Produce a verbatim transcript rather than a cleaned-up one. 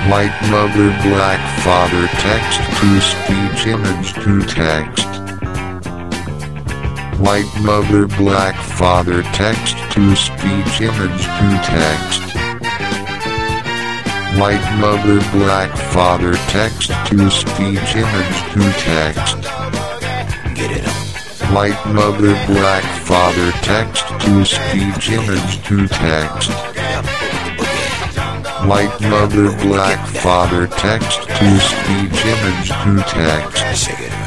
White mother black father text to speech image to text. White mother black father text to speech image to text. White mother black father text to speech image to text. Get it up. White mother black father text to speech image to text. White mother black father text to speech image to text. Shake it.